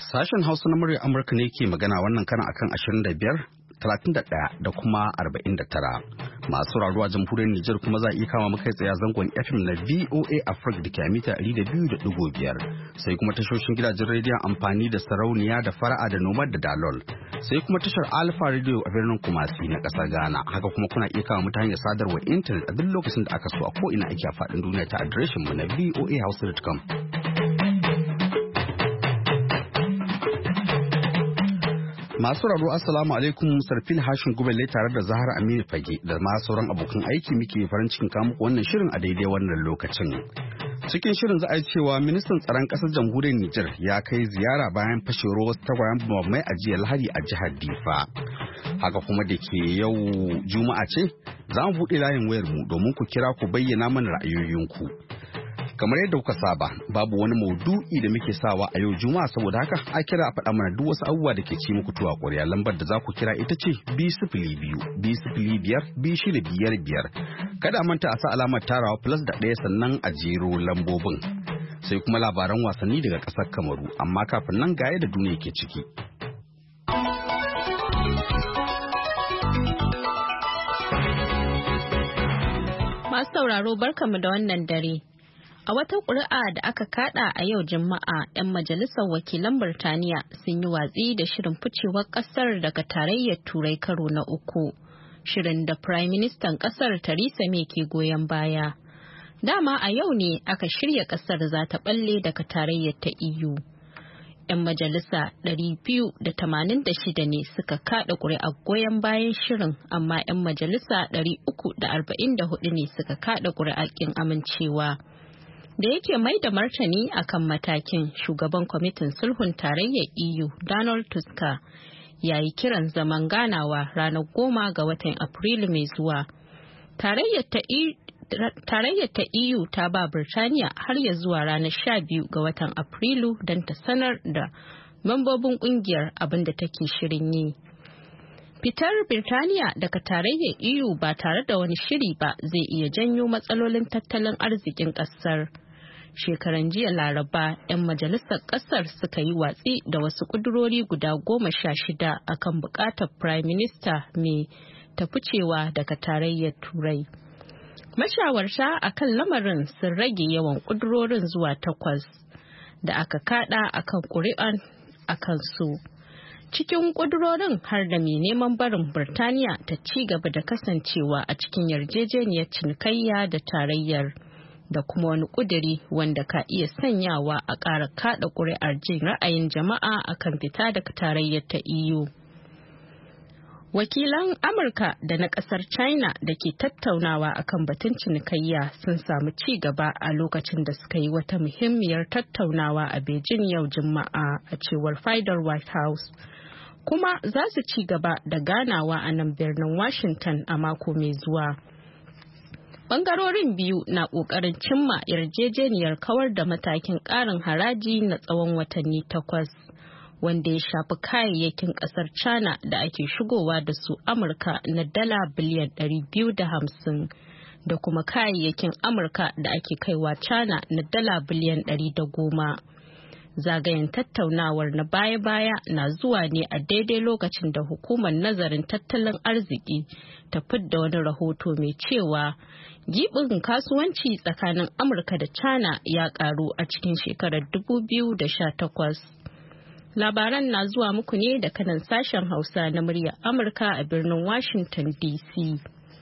Sashen Hausa na murya Amurka ne ke magana wannan karan akan 25, 31 da kuma 49. Masu raruwa jamhuriyar Nijar kuma za a iya kama muka tsaye zangon FM na VOA Africa da ke a mita 200.5. Sai kuma tashoshin gidajen rediyon amfani da sarauniya da fara'a da nomad da dalol. Sai kuma tashar Alpha Radio a birnin Kumasi na kasar Ghana. Haka kuma kuna iya kama mutane hanyar sadarwar intanet a duk lokacin da aka so a ko'ina ake a faɗin duniya ta adireshin mu na voahouse.com. Masu raro assalamu alaikum, Sarfil Hashin Gubelle tare da Zahra Aminu Fage da ma sauran abokan aiki muke farin cikin kamu wannan shirin a daidai wannan lokacin. Cikin shirin za a yi cewa ministan tsaron ƙasar jamhuriyar Nijar ya kai ziyara bayan fashewar wasu tagwayen bambamai a jiya Lahadi a jihar Difa. Haka kuma da ke yau Juma'a ce, za mu buɗe layin wayar mu domin ku kira ku bayyana mana ra'ayoyinku. Kamar yadda kuka saba, babu wani maudu'i da muke sawa a yau Juma'a, saboda haka a kira a faɗa mana duk wasu abubuwa da ke ci muku tuwa ƙwarya. Lambar da za ku kira ita ce 202-205-555. Kada a manta a sa alamar tarawa plus da ɗaya sannan a jero lambobin. Sai kuma labaran wasanni daga ƙasar Kamaru, amma kafin nan ga yadda duniya ke ciki. Masu sauraro barkamu da wannan dare. A wata ƙuri'a da aka kada a yau Juma'a, 'yan majalisar wakilan Birtaniya sun yi watsi da shirin ficewar ƙasar daga tarayyar Turai karo na uku, shirin da Prime Minister ƙasar Theresa May ke goyon baya. Dama a yau ne aka shirya ƙasar za ta ɓalle daga tarayyar ta EU. 'Yan majalisa 286 ne suka kada ƙuri'ar goyon bayan shirin, amma 'yan majalisa 344 ne suka kada ƙuri'ar ƙin amincewa. Da yake mai da martani akan matakin, shugaban kwamitin sulhun tarayyar EU Donald Tusk ya yi kiran zaman ganawa ranar 10 ga watan Afrilu mai zuwa. Tarayyar ta EU ta ba Birtaniya har ya zuwa ranar 12 ga watan Afrilu don ta sanar da mambobin kungiyar abin da take shirin yi. Fitar Birtaniya daga tarayyar EU ba tare da wani shiri ba zai iya janyo matsalolin tattalin arzikin ƙasar. Shekaran jiya Laraba, 'yan majalisar ƙasar suka yi watsi da wasu ƙudurori guda 16 akan buƙatar Prime Minister May ta ficewa daga tarayyar Turai. Mashawarta akan lamarin sun rage yawan ƙudurorin zuwa 8 da aka kada akan ƙuri'an akan su. Cikin ƙudurorin har da mai neman barin Birtaniya ta ci gaba da kasancewa a cikin yarjejeniyar cinikayya da tarayyar, da kuma wani ƙuduri wanda ka iya sanyawa a ƙara kaɗa ƙuri'ar jin ra'ayin jama'a akan fita daga tarayyar ta EU. Wakilan Amurka da na ƙasar China da ke tattaunawa akan batun cinikayya sun samu ci gaba a lokacin da suka yi wata muhimmiyar tattaunawa a Beijing yau Juma'a, a cewar fadar White House. Kuma za su ci gaba da ganawa a nan birnin Washington a mako mai zuwa. Bangarorin biyu na ƙoƙarin cimma yarjejeniyar kawar da matakin ƙarin haraji na tsawon watanni 8, wanda ya shafi kayayyakin ƙasar China da ake shigowa da su Amurka na dala biliyan 250 da kuma kayayyakin Amurka da ake kaiwa China na dala biliyan 110. Zagayen tattaunawar na baya-baya na zuwa ne a daidai lokacin da hukumar nazarin tattalin arziki ta fidda wani rahoto mai cewa gibin kasuwanci tsakanin Amurka da China ya karu a cikin shekarar 2018. Labaran na zuwa muku ne da kanan sashen Hausa na muryar Amurka a birnin Washington DC.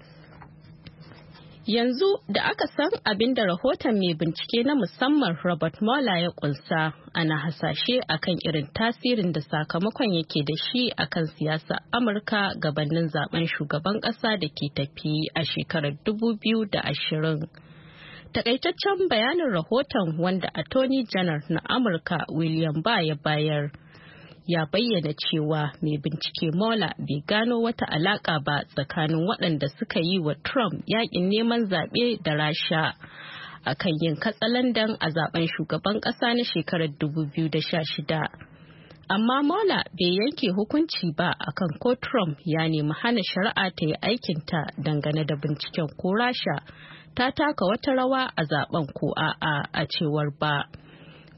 Yanzu da aka san abin da rahoton mai bincike na musamman Robert Mueller ya kunsa, ana hasashe akan irin tasirin da sakamakon yake da shi akan siyasar Amurka gabanin zaben shugaban ƙasa da ke tafi a shekarar 2020. Takaitaccen bayanin rahoton, wanda Attorney General na Amurka William Barr ya bayar, ya bayyana cewa mai bincike Mueller bai gano wata alaka ba tsakanin waɗanda suka yi wa Trump yakin neman zaɓe da Rasha akan yin katsalandan a zaben shugaban ƙasa na shekarar 2016. Amma Mueller bai yanke hukunci ba akan ko Trump ya nemi hana shari'a ta yi aikinta dangane da binciken ko Rasha ta taka wata rawa a zaben ko a'a, a cewar ba.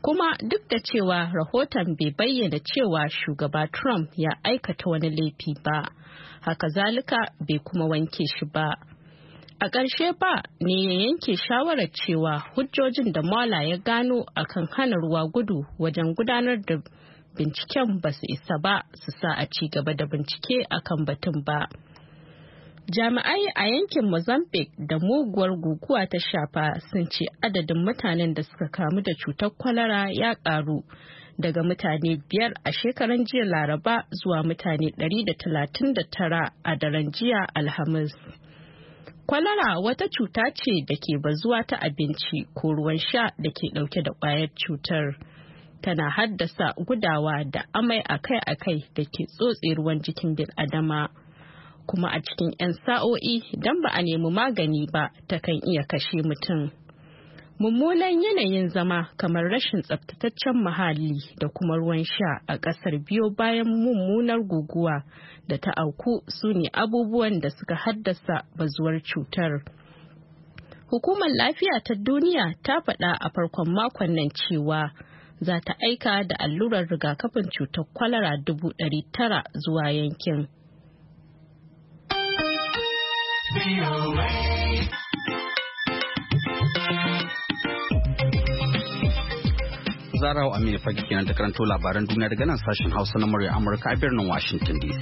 Kuma duk da cewa rahoton bai bayyana cewa shugaba Trump ya aikata wani laifi ba, haka zalika bai kuma wanke shi ba. A ƙarshe ba ne ya yanke shawarar cewa hujjojin da Mueller ya gano akan hana ruwa gudu wajen gudanar da binciken ba su isa ba su sa a ci gaba da bincike akan batun ba. Jami'ai a yankin Mozambique da muguwar guguwa ta shafa sun ce adadin mutanen da suka kamu da cutar kwalara ya ƙaru daga mutane 5 a shekaran jiya Laraba zuwa mutane 139 a daren jiya Alhamis. Kwalara wata cuta ce da ke bazuwa ta abinci ko ruwan sha da ke ɗauke da ƙwayar cutar. Tana haddasa gudawa da amai akai-akai da ke tsotse ruwan jikin bil'adama. Kuma a cikin 'yan sa'o'i idan ba a nemi magani ba takan iya kashe mutum. Mummunan yanayin zama kamar rashin tsaftataccen muhalli da kuma ruwan sha a ƙasar biyo bayan mummunar guguwa da ta auku su ne abubuwan da suka haddasa bazuwar cutar. Hukumar Lafiya ta Duniya ta faɗa a farkon makon nan cewa za ta aika da allurar rigakafin cutar kwalara 900,000 zuwa yankin. Zarawa Aminu Fage kenan ta karanto labaran duniya daga nan sashen Hausa na murya Amurka a birnin Washington DC.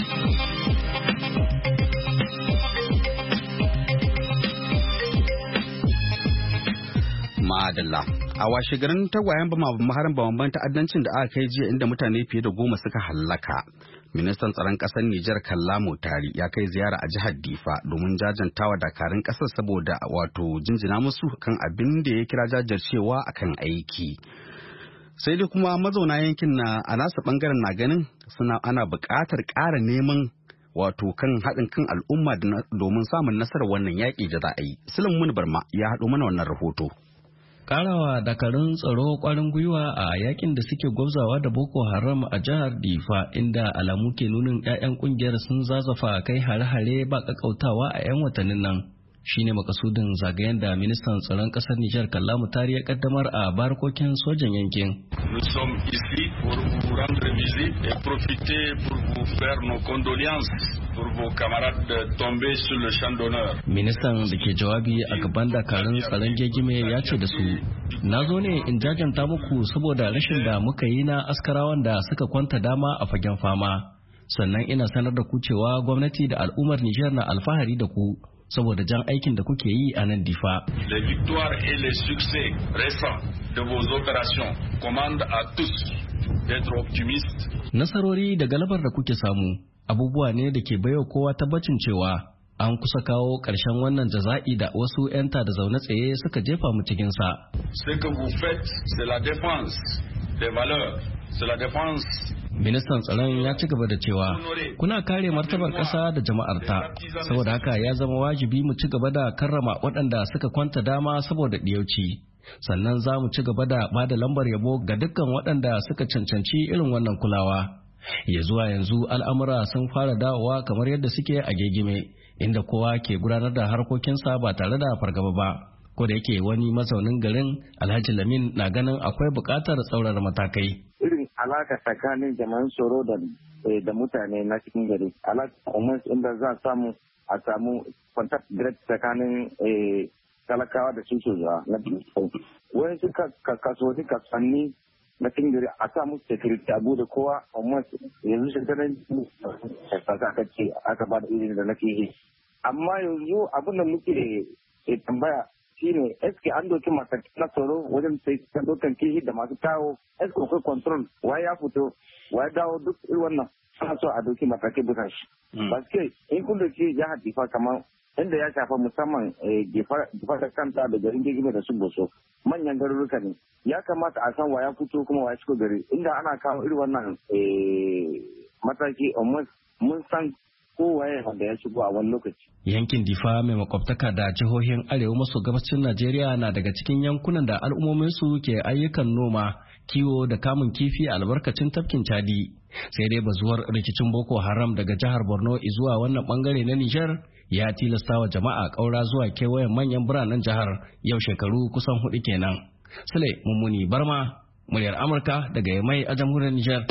Madalla. A washe garin tagwayen maharan bamban ta'addancin da aka kai jiya inda mutane fiye da 10 suka hallaka. Ministan tsaron ƙasar Nijar Kalla Motari ya kai ziyara a jihar Difa domin jajantawa dakarun ƙasar saboda wato jinjina musu kan abin da ya kira jajircewa akan aiki. Sai dai kuma mazauna yankin na a nasa bangaren na ganin ana buƙatar ƙara neman wato kan haɗin kan al'umma domin samun nasarar wannan yaƙi da za a yi. Sulaiman Barma ya haɗo mana wannan rahoto. Karawa dakarun tsaro kwarin gwiwa a yakin da suke gwabzawa da Boko Haram a jihar Difa inda alamu ke nunin 'ya'yan kungiyar sun zazafa kai hare-hare ba kakkautawa a 'yan watannin nan. Shine makasudin zagayen da ministan tsaron kasar Nijar Kalla Mutari ya kaddamar a barkokin sojan yankin. Nous sommes ici pour vous rendre visite et profiter pour vous faire nos condoléances pour vos camarades tombés sur le champ d'honneur. Ministan da ke jawabi a gaban dakarun tsaron gegime ya ce da su, na zo ne in jajanta muku saboda rashin da muka yi na askarawan da suka kwanta dama a fagen fama. Sannan ina sanar da ku cewa gwamnati da al'ummar Nijar na alfahari da ku. Saboda jan aikin da kuke yi a nan Difa. Les victoires et les succès récents de vos opérations commandent à tous d'être optimistes. Nasarori da galabar da kuke samu abubuwa ne da ke baiwa kowa tabbacin cewa an kusa kawo ƙarshen wannan jaza'i da wasu 'yan da zaune tsaye suka jefa mu cikin sa. Ce que vous faites, c'est la défense des valeurs, c'est la défense. Ministan tsaron ya ci gaba da cewa kuna kare martabar ƙasa da jama'arta saboda haka ya zama wajibi mu ci gaba da karrama waɗanda suka kwanta dama saboda ɗiyauci sannan za mu ci gaba da ba da lambar yabo ga dukkan waɗanda suka cancanci irin wannan kulawa. Ya zuwa yanzu al'amura sun fara dawowa kamar yadda suke a gegime inda kowa ke gudanar da harkokinsa ba tare da fargaba ba. Ko da yake wani mazaunin garin Alhaji Lamin na ganin akwai buƙatar tsaurara matakai. Alaka tsakanin jama'an tsaro da mutane na cikin gari. Alaka kuma inda za a samu contact direct tsakanin talakawa da su sojawa na biyu. Wani suka kasuwanni na cikin gari a samu security abu da kowa amma yanzu shekaran aka ba da irin da na fiye. Amma yanzu abin da muke tambaya shine eske an doki matakai na tsaro wajen sai kan dokan kishi da masu kawo eske akwai control waye ya fito waye dawo duk irin wannan ana so a doki matakai bisa shi baske in kun doki jihar Difa kamar inda ya shafa musamman Difa da kanta da garin Gegime da su Boso manyan garuruka ne ya kamata a san waya fito kuma waya shigo gari inda ana kawo irin wannan mataki mun san kowaye wanda ya shigo a wani lokaci. Yankin Difa mai makwabtaka da jihohin arewa maso gabashin Najeriya na daga cikin yankunan da al'ummominsu ke ayyukan noma, kiwo da kamun kifi a albarkacin tafkin Chadi. Sai dai bazuwar rikicin Boko Haram daga jihar Borno zuwa wannan bangare na Nijar ya tilasta wa jama'a ƙaura zuwa kewayen manyan biranen jihar yau shekaru kusan 4 kenan. Sule Mummuni Barma, muryar Amurka daga Yamai a jamhuriyar Nijar.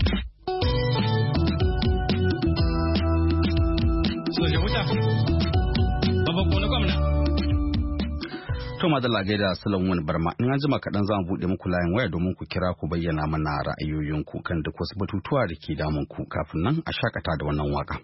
To madalla gaida Sulaiman Barma, in an jima kaɗan za mu buɗe muku layin waya domin ku kira ku bayyana mana ra'ayoyinku kan duk wasu batutuwa da ke damun ku, kafin nan a shakata da wannan waka.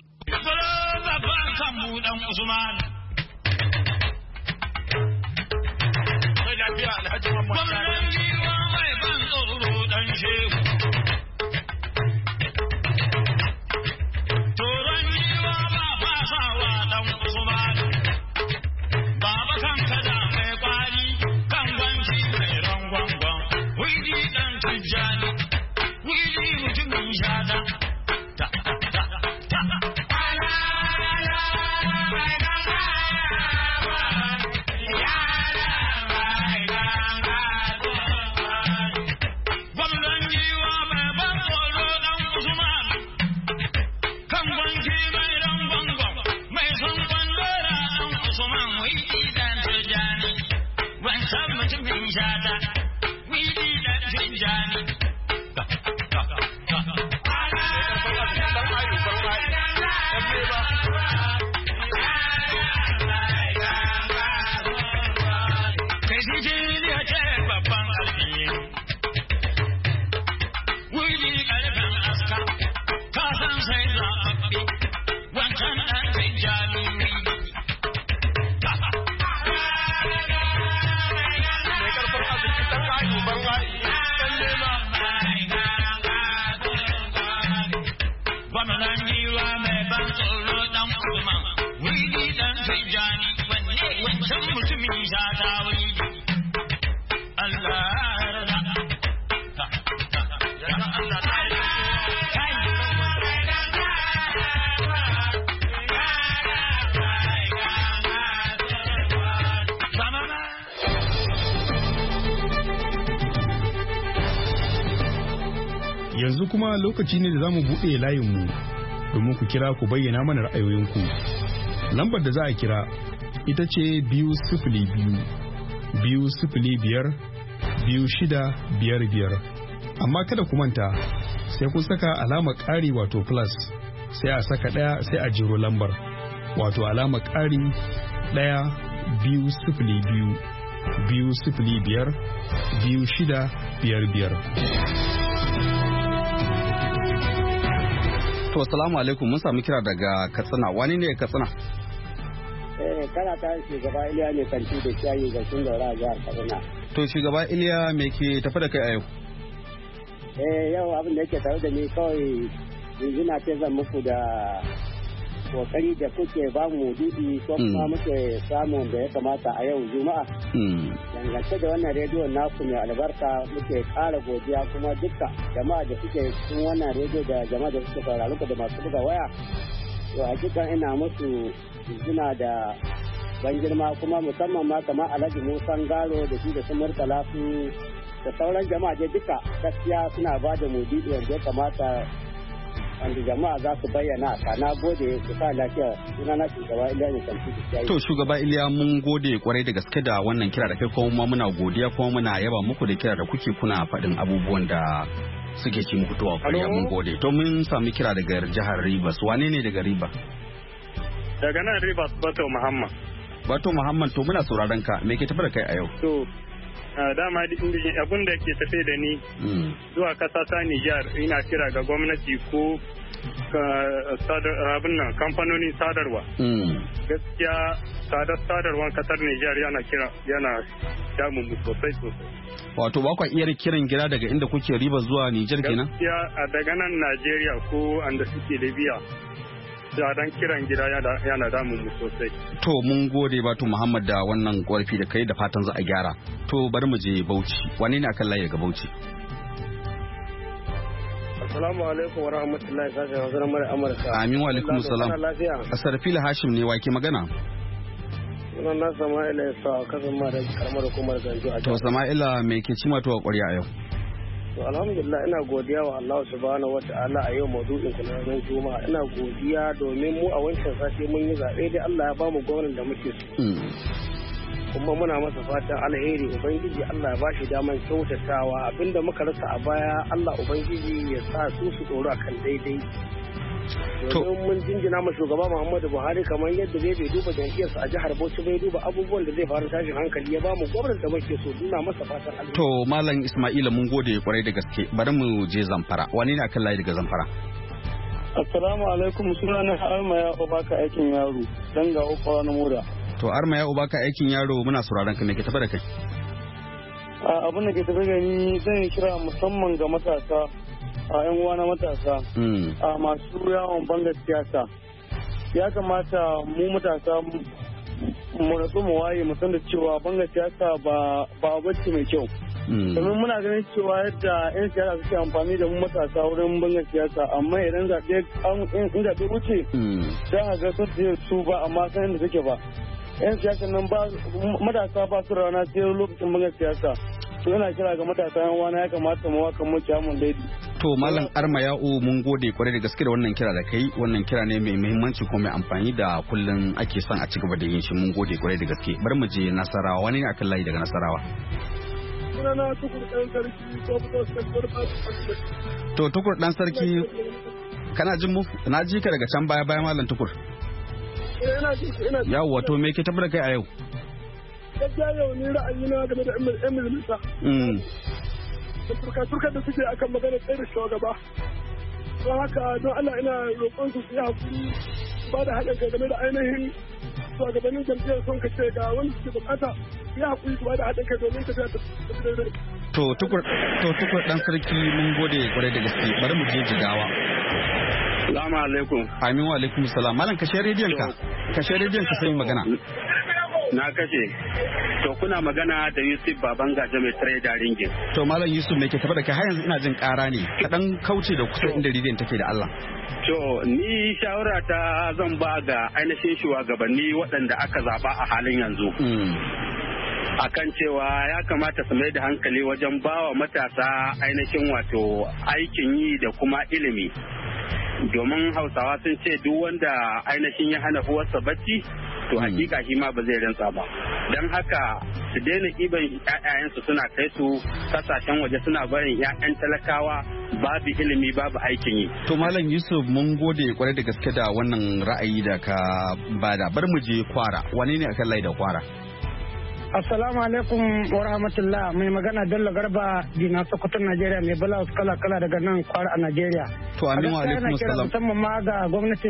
Yanzu kuma lokaci ne da za mu buɗe layinmu domin ku kira ku bayyana mana ra'ayoyinku. Lambar da za a kira ita ce 202-205-2655. Amma kada ku manta sai kun saka alamar ƙari wato plus sai a saka ɗaya sai a jiro lambar wato alamar ƙari 1-2-0-5-2-5-2655. To assalamu alaikum, mun sami kira daga Katsina. Wani ne Katsina? Kana ta shugaba Iliya ne kanti da shayi ga sun daura a jihar Katsina. To shugaba Iliya me ke tafi da kai a yau? Yau abin da yake tare da ni kawai jinjina ce zan muku da kokari da kuke ba mu dudi ko kuma muke samun da ya kamata a yau Juma'a. Dangance da wannan rediyon naku mai albarka muke ƙara godiya kuma dukkan jama'a da suke cikin wannan rediyo da jama'a da suke sauraro da masu buga waya. To hakikan ina musu jinjina da ban girma kuma musamman ma kamar Alhaji Musa Garo da shi da su Murtala su da sauran jama'a dai duka gaskiya suna ba da mudidi wanda ya kamata wanda jama'a za su bayyana ka. Na gode ku sa lafiya, suna na shugaba Iliya ne kanti da shayi. To shugaba Iliya mun gode kwarai da gaske da wannan kira da kai kuma muna godiya kuma muna yaba muku da kira da kuke kuna faɗin abubuwan da suke ci muku to kwariya mun gode. To mun sami kira daga jihar Rivers. Wane ne daga Rivers? Daga nan Rivers Bato Muhammad. Bato Muhammad, to muna sauraron ka, me ke tafi da kai a yau? To dama abin da ke tafe da ni zuwa kasa ta Nijar ina kira ga gwamnati ko abin nan kamfanonin sadarwa. Gaskiya sadarwar kasar Nijar yana damun mu sosai. Wato ba kwa iya kiran gida daga inda kuke riba zuwa Nijar kenan? Gaskiya daga nan Najeriya ko anda suke Libya. Dan kiran gida yana damun mu sosai. To mun gode Batu Muhammad da wannan ƙorafi da kai da fatan za a gyara. To bari mu je Bauchi. Wane ne akan layi ga Bauchi? Assalamu alaikum wa rahmatullahi sashen Hausa na Amurka. Amin wa alaikum salam. Asarfila Hashim ne wake magana? Sunan na Sama'ila ya sa kasan ma da karamar hukumar Ganjo a To Sama'ila me ke cima to a ƙwarya a yau? To alhamdulillah ina godiya wa Allah subhanahu wa ta'ala a yau maudu'in ku na ran Juma'a. Ina godiya domin mu a wancan sati mun yi zaɓe dai Allah ya ba mu gwamnatin da muke so. kuma muna masa fatan alheri ubangiji Allah ya bashi daman kyautatawa abinda muka rasa a baya Allah ubangiji ya sa su tsoro akan daidai. Domin mun jinjina ma shugaba Muhammadu Buhari kamar yadda bai duba jam'iyyarsa a jihar Bauchi bai duba abubuwan da zai faru tashin hankali ya bamu gwamnati da muke so duna masa fatan alheri. To Malam Ismaila mun gode kwarai da gaske bari mu je Zamfara wani ne akan layi daga Zamfara? Assalamu alaikum sunana Armaya Obaka aikin yaro dan ga uku na Moda. To Armaya Obaka aikin yaro muna sauraron ka me ke tafi da kai? Abin da ke tafi da ni zan kira musamman ga matasa a yan uwa na matasa a masu yawon bangar siyasa. Ya kamata mu matasa mu rasu mu waye mu san da cewa bangar siyasa ba bacci mai kyau. Domin muna ganin cewa yadda 'yan siyasa suke amfani da mu matasa wurin bangar siyasa amma idan zaɓe wuce za a ga sun su ba amma san yadda suke ba. 'Yan siyasa nan ba matasa ba su rana sai lokacin bangar siyasa. To yana kira ga matasa yan wana ya kamata mu waka mu kyamun daidai. To Malam Armayau mun gode kwarai da gaske da wannan kira da kai wannan kira ne mai muhimmanci ko mai amfani da kullun ake son a ci gaba da yin shi mun gode kwarai da gaske bari mu je Nasarawa wani ne akan layi daga Nasarawa? To Tukur dan sarki kana jin mu na ji ka daga can baya Malam Tukur. Yawwa to me ke tabbata kai a yau? Gaskiya yau ni ra'ayina game da 'yan majalisa. Da turka da suke akan magana tsaye da shugaba. Don haka don Allah ina roƙon su yi hakuri ba da haɗin kai game da ainihin shugabannin jam'iyyar son ka ce ga wani suke bukata ya hakuri su ba da haɗin kai domin tafiya ta daidai. To tukur dan sarki mun gode kwarai da gaske bari mu je Jigawa. Assalamu alaikum. Amin wa alaikum salam. Malam kashe rediyon ka. Kashe rediyon ka sai magana. Na kashe. To kuna magana da Yusuf Babangaje mai tare da ringin. To Malam Yusuf me ke tafa da kai har yanzu ina jin ƙara ne. Ka dan kauce da kusa inda rediyon take da Allah. To ni shawara ta zan ba ga ainihin shugabanni waɗanda aka zaba a halin yanzu. Akan cewa ya kamata su mai da hankali wajen bawa matasa ainihin wato aikin yi da kuma ilimi. Domin Hausawa sun ce duk wanda ainihin ya hana uwarsa bacci to hakika shi ma ba zai rantsa ba. Don haka su daina iban ƴaƴayensu suna kai su kasashen waje suna barin ƴaƴan talakawa babu ilimi babu aikin yi. To Malam Yusuf mun gode kwarai da gaske da wannan ra'ayi da ka bada. Bar mu je Kwara. Wane ne akan layi da Kwara? Assalamu alaikum wa rahmatullah mai magana Bello Garba Dina Sokoto Najeriya mai blouse kala daga nan Kwara a Najeriya. To amin wa alaikum assalam. Musamman ma ga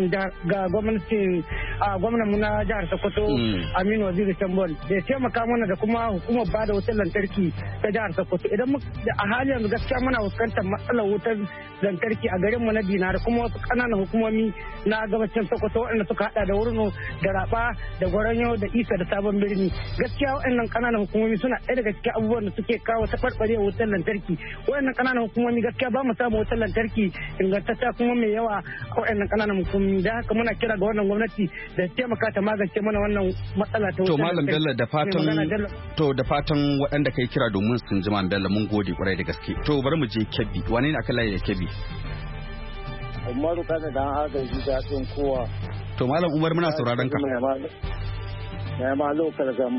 gwamnan mu na jihar Sokoto Aminu Waziri Tambol da ya taimaka mana da kuma hukumar bada wutar lantarki ta jihar Sokoto. Idan a halin yanzu gaskiya muna fuskantar matsalar wutar lantarki a garin mu na Dina da kuma wasu kananan hukumomi na gabacin Sokoto waɗanda suka hada da Wurno da Raba da Gwaranyo da Isa da Sabon Birni. Gaskiya waɗannan kananan hukumomi suna ɗaya daga cikin abubuwan da suke kawo taɓarɓarewar wutar lantarki. Waɗannan kananan hukumomi gaskiya ba mu samu wutar lantarki ingantacce kuma mai yawa a waɗannan kananan hukumomi. Da haka muna kira ga wannan gwamnati da taimaka ta magance mana wannan matsala ta wutar lantarki. To Malam Bello da fatan waɗanda kai kira domin sun ji Malam Bello mun gode kwarai da gaske. To bari mu je Kebbi. Wane ne akan layi da Kebbi? Umaru kana dan agaji daɗin kowa. To Malam Umar muna sauraron ka. Na ma lokal gama.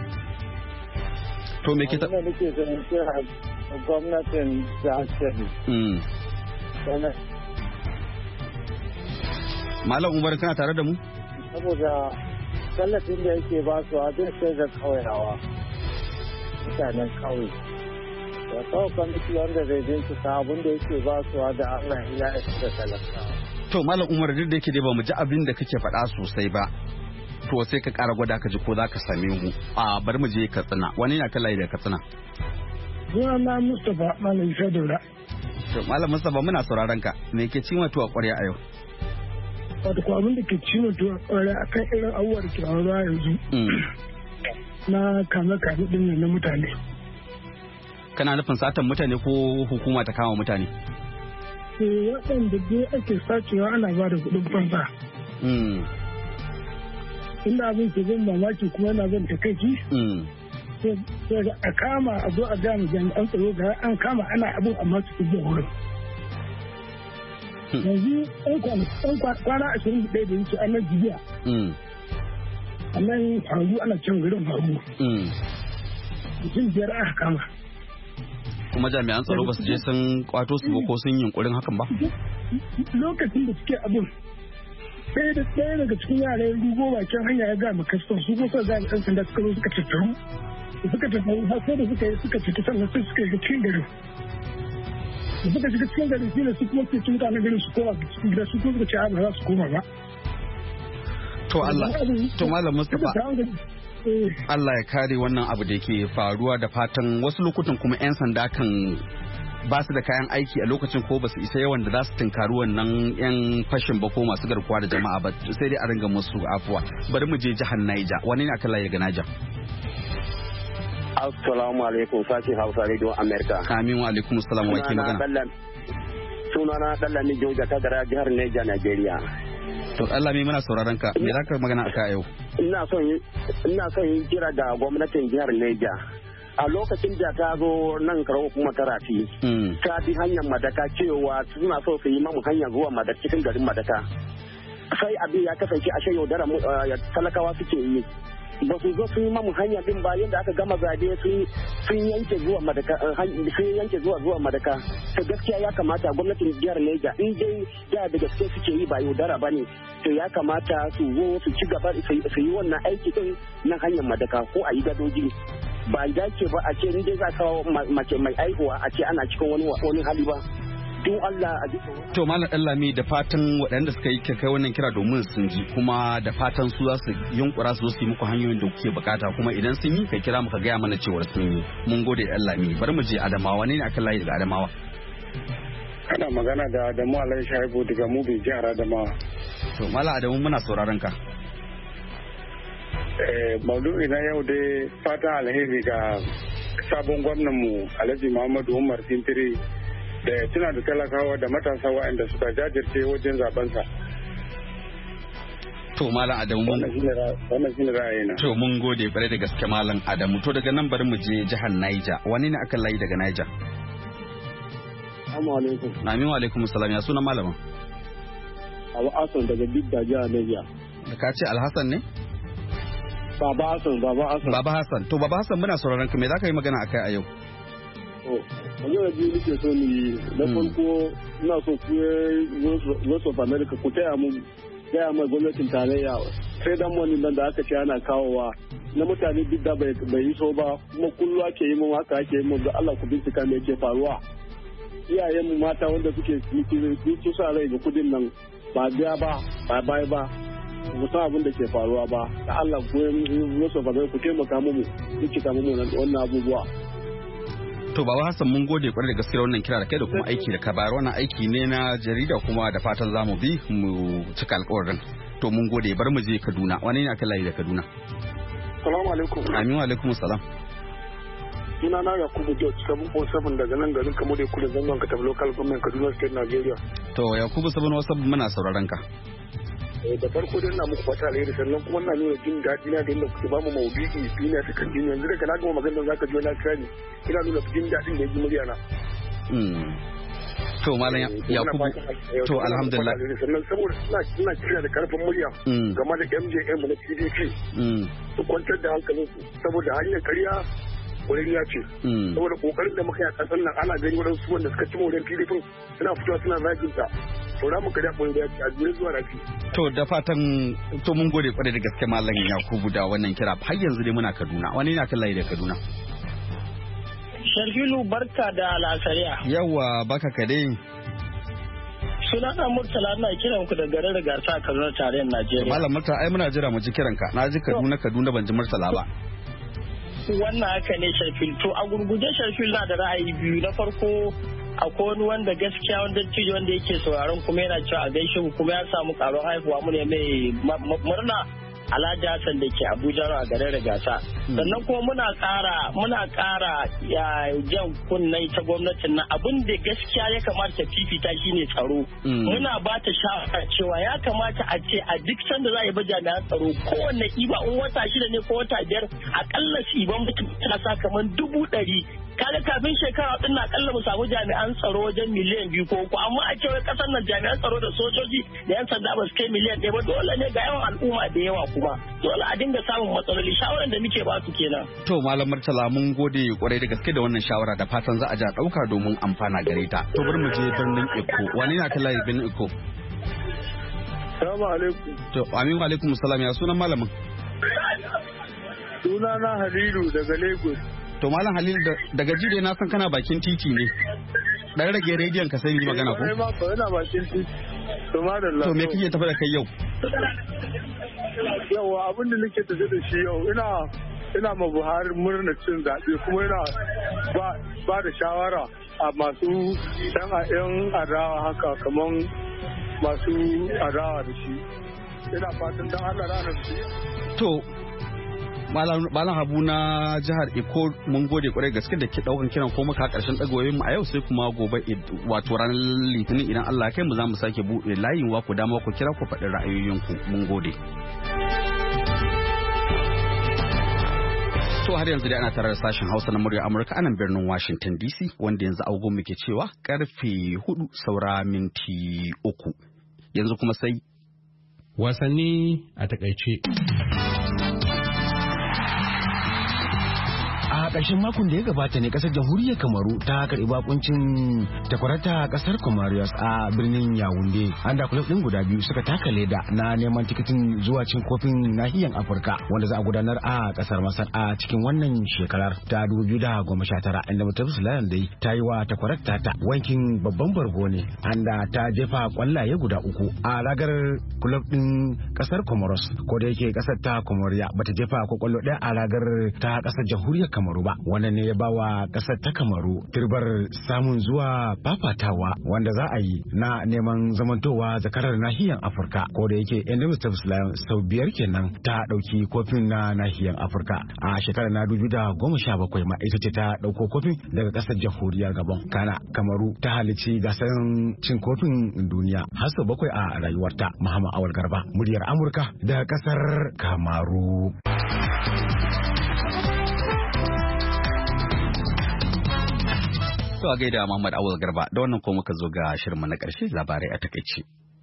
To me ke ta? Abin da nake son kira gwamnatin jihar Kebbi. Malam Umar kana tare da mu? Saboda tallafin da yake ba su abin sai da kauyawa. Mutanen kauye. Da kawo kwamiti wanda zai bincika abin da yake ba su da Allah ya isa da talakawa. To Malam Umar duk da yake dai ba mu ji abin da kake faɗa sosai ba. To sai ka ƙara gwada ka ji ko za ka same mu. Bari mu je Katsina. Wani na kan layi da Katsina? Sunana Mustapha Malam Shadura. To Malam Mustapha muna sauraron ka. Me ke cin wato a ƙwarya a yau? Wato ko abin da ke cin wato a ƙwarya akan irin abubuwa da ke faruwa yanzu. Na kame din na mutane. Kana nufin satan mutane ko hukuma ta kama mutane? Waɗanda dai ake sacewa ana ba da kuɗin fansa. Inda abin ke zan mamaki kuma yana zan takaici. Sai a kama a zo a gama jami'an tsaro ga an kama ana abin amma su kuɗi wurin. Yanzu ɗan kwana 21 da yake an jibiya. a nan faru ana can garin faru mutum 5 aka kama. Kuma jami'an tsaro ba su je sun kwato su ba ko sun yunkurin hakan ba? Lokacin da suke abin sai da ɗaya daga cikin yaran rugo bakin hanya ya ga makastan su kuma za ɗan sanda suka zo suka tattaru har sai da suka ciki sannan sai suka yi cikin garin da suka shiga cikin garin shine su kuma ke cikin mutanen garin su koma cikin gida su kuma suka ce ba za su koma ba. To Malam Mustapha Allah ya kare wannan abu da ke faruwa da fatan wasu lokutan kuma 'yan sanda kan ba su da kayan aiki a lokacin ko ba su isa yawan da za su tunkari wannan 'yan fashin ba ko masu garkuwa da jama'a ba sai dai a ringa musu afuwa. Bari mu je jihar Niger. Wani ne aka laye ga Niger? Assalamu alaikum sashi Hausa Radio America. Amin wa alaikum assalam wa ke magana. Sunana Dallami Joja ta gara jihar Niger Nigeria. To Allah mai muna sauraron ka me zaka magana aka yau? Ina son yin kira ga gwamnatin jihar Niger. A lokacin da ta zo nan karawa kuma ta rafi. Ta bi hanyar Madaka cewa suna so su yi mamu hanyar zuwa Madaka cikin garin Madaka. Sai abin ya kasance ashe yaudara talakawa suke yi. Ba su zo sun yi mamu hanya din ba yadda aka gama zabe sun yanke zuwa Madaka. To gaskiya ya kamata gwamnatin jihar Niger in dai da gaske suke yi ba yaudara ba ne. To ya kamata su zo su ci gaba su yi wannan aiki din na hanyar Madaka ko a yi gadoji. Ba dace ba a ce in dai za kawo mace mai aihuwa a ce ana cikin wani hali ba. Don Allah a ji to Malam Dallami da fatan waɗanda suka yi kai wannan kira domin sun ji kuma da fatan su za su yunkura su zo su yi muku hanyoyin da kuke bukata kuma idan sun yi kai kira muka gaya mana cewa sun yi. Mun gode Dallami. Bari mu je Adamawa. Ne akan layi daga Adamawa? Kana magana da Adamu Alai Shaibu daga Mubi jihar Adamawa. To Malam Adamu muna sauraron ka. Maudu'i na yau dai fatan alheri ga sabon gwamnanmu Alhaji Muhammadu Umar Sintiri da tuna da talakawa da matasa waɗanda suka jajirce wajen zabensa. To Malam Adamu wannan shine ra'ayina. To mun gode bare da gaske Malam Adamu. To daga nan bari mu je jihar Niger. Wani ne akan layi daga Niger? Assalamu alaikum. Amin wa alaikum salam. Ya sunan malamin? Abu Hassan daga Bidda jihar Niger. Da ka ce Alhassan ne? Baba Hassan. To Baba Hassan muna sauraron ka me zaka yi magana akai a yau? Wani da biyu nake so ni na farko ina so ku Voice of America ku taya mai gwamnatin tarayya sai dan wani nan da aka ce ana kawowa na mutane bidda bai yi so ba kuma kullu ake yi mun haka ake yi mun da Allah ku bincika me yake faruwa. Iyayenmu mata wanda suke su sa rai ga kudin nan ba biya ba bai ba mu san abin da ke faruwa ba da Allah ku Voice of America ku taimaka mu bincika mu wannan abubuwa. To Baba Hassan mun gode kwarai da gaskiya wannan kira da kai da kuma aiki da ka bayar wannan aiki ne na jarida kuma da fatan zamu bi mu cika alƙawarin. To mun gode bar mu je Kaduna. Wani ne aka layi da Kaduna? Assalamu alaikum. Amin wa alaikum salam. Suna na Yakubu George 747 daga nan garin Kamo da Kudu zangon Katab Local Government Kaduna State Nigeria. To Yakubu 747 muna sauraron ka. Da farko dai ina muku fata alheri sannan kuma ina nuna jin daɗi na da yadda kuke ba mu maudu'i duniya ta kan duniya yanzu daga na gama maganar zaka ji na kira ni ina nuna jin daɗin da ya ji murya na. To Malam Yakubu to alhamdulillah sannan saboda ina kira da karfin murya game da MJM na PDP su kwantar da hankalinsu saboda hanyar karya wurin ya ce saboda kokarin da muka yi a ƙasar nan ana gani waɗansu wanda suka ci wurin PDP suna fitowa suna zaginta to mu kada mun da a duniya zuwa rafi to da fatan to mun gode kwarai da gaske Malam Yakubu da wannan kira har yanzu dai muna Kaduna wani ne kan layi da Kaduna Sharfilu barka da lasariya yawa baka ka dai sunana Murtala ina kiran ku da garin Rigasa a Kaduna tarayyar Najeriya Malam Murtala ai muna jira mu ji kiranka na ji Kaduna ban ji Murtala ba wannan haka ne Sharfil to a gurguje Sharfil na da ra'ayi biyu na farko akwai wani wanda gaskiya wanda cijo wanda yake sauraron kuma yana cewa a gaishe ku kuma ya samu karon haihuwa mu ne mai murna Alhaji Hassan da ke Abuja a garin Rigasa sannan kuma muna ƙara jan kunnai ta gwamnatin nan abin da gaskiya ya kamata fifita shine tsaro muna ba ta shawara cewa ya kamata a ce a duk sanda za a yi ba jami'an tsaro kowanne iba in wata 6 ne ko wata 5 akalla su iban mutum ta sa kamar 100 kaga kafin shekara din na kalla mu samu jami'an tsaro wajen miliyan 2 ko 3 amma a cewa kasar nan jami'an tsaro da sojoji da yan sanda ba su kai miliyan 1 ba dole ne ga yawan al'umma da yawa kuma dole a dinga samun matsaloli shawaran da muke ba su kenan. To Malam Murtala mun gode kwarai da gaske da wannan shawara da fatan za a ja dauka domin amfana gare ta. To bari mu je birnin Eko. Wani na kalla birnin Eko? Assalamu alaikum. To amin wa alaikum salam, ya sunan malamin? Sunana Halilu daga Lagos. To Malam Halilu daga jide na san kana bakin titi ne. Dan rage rediyon ka sai yi magana ko? Ina bakin titi. To madalla. To me kike tafi da kai yau? Yawa abin da nake tafi da shi yau ina ma Buhari murna cin zaɓe kuma ina ba da shawara a masu yan adawa haka kaman masu adawa da shi. Ina fatan dan Allah ranar shi. To Malam Habu na jihar Eko mun gode kwarai gaske da ke daukan kiran ko muka karshen dagoyin mu a yau sai kuma gobe wato ranar Litinin idan Allah kai mu za mu sake buɗe layin wa ku dama ku kira ku faɗi ra'ayoyinku mun gode. To har yanzu dai ana tare da sashen Hausa na murya Amurka a nan birnin Washington DC wanda yanzu agogon muke cewa karfe 4 saura minti 3. Yanzu kuma sai wasanni a takaice. A ƙarshen makon da ya gabata ne ƙasar jamhuriyar Kamaru ta karɓi bakuncin takwarata ƙasar Comoros a birnin Yaounde. An da kulub ɗin guda biyu suka taka leda na neman tikitin zuwa cin kofin nahiyar Afirka wanda za a gudanar a ƙasar Masar a cikin wannan shekarar ta 2019 inda mutum Sulayan dai ta yi wa takwarata ta wankin babban bargo ne anda ta jefa kwallaye guda 3 a ragar kulub ɗin ƙasar Comoros ko da yake ƙasar ta Comoria bata jefa ko kwallo ɗaya a ragar ta ƙasar jamhuriyar Kamaru ba. Wannan ne ya bawa kasar ta Kamaru turbar samun zuwa fafatawa wanda za a yi na neman zamantowa zakarar nahiyar Afirka ko da yake Indomitable Lions sau 5 kenan ta dauki kofin na nahiyar Afirka a shekarar na 2017 ma ita ce ta dauko kofin daga kasar jamhuriyar Gabon. Kana Kamaru ta halici gasar cin kofin duniya har sau 7 a rayuwarta. Muhammad Awal Garba, muryar Amurka da kasar Kamaru. To a gaida Muhammad Awul Garba da wannan ko muka zo ga shirinmu na ƙarshe labarai a takaice.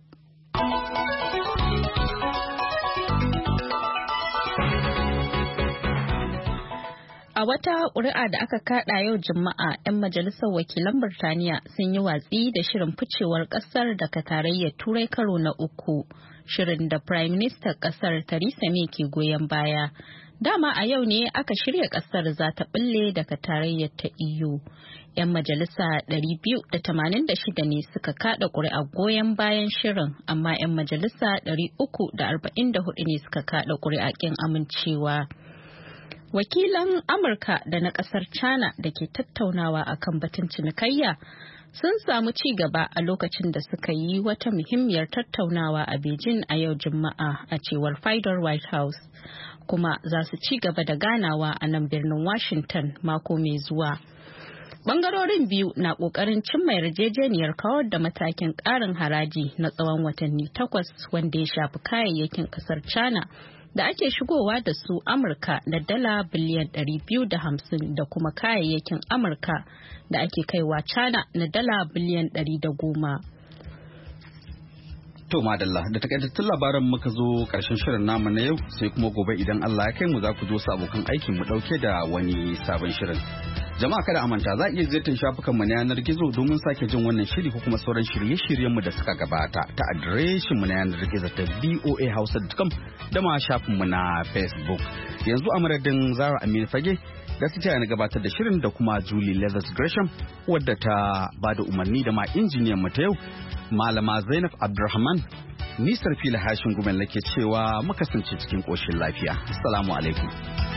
A wata ƙuri'a da aka kaɗa yau Juma'a, 'yan majalisar wakilan Birtaniya sun yi watsi da shirin ficewar ƙasar daga tarayyar Turai karo na 3, shirin da Prime Minister ƙasar Theresa May ke goyon baya. Dama a yau ne aka shirya ƙasar za ta ɓulle daga tarayyar ta EU. 'Yan majalisa 286 ne suka kaɗa ƙuri'a goyon bayan shirin, amma 'yan majalisa 344 ne suka kaɗa ƙuri'a ƙin amincewa. Wakilan Amurka da na ƙasar China da ke tattaunawa akan batun cinikayya sun samu ci gaba a lokacin da suka yi wata muhimmiyar tattaunawa a Beijing a yau Juma'a, a cewar fadar White House, kuma za su ci gaba da ganawa a nan birnin Washington mako mai zuwa. Bangarorin biyu na ƙoƙarin cimma yarjejeniyar kawar da matakin ƙarin haraji na tsawon watanni 8 wanda ya shafi kayayyakin ƙasar China da ake shigowa da su Amurka da dala biliyan 250 da kuma kayayyakin Amurka da ake kaiwa China na dala biliyan 110. To madalla, da takaitattun labaran muka zo karshen shirin namu na yau, sai kuma gobe idan Allah ya kai mu za ku zo su abokan aikin mu dauke da wani sabon shirin. Jama'a kada a manta za a iya ziyartar shafukan mu na yanar gizo domin sake jin wannan shiri ko kuma sauran shirye-shiryen mu da suka gabata ta adireshin mu na yanar gizo ta voahausa.com da ma shafin mu na Facebook. Yanzu a madadin Zara Aminu Fage da su na gabatar da shirin da kuma Julie Leathers Gresham wadda ta bada umarni da ma injiniyan mu ta yau Malama Zainab Abdulrahman. Nisar fili hashin gumen lake cewa muka kasance cikin koshin lafiya. Assalamu alaikum.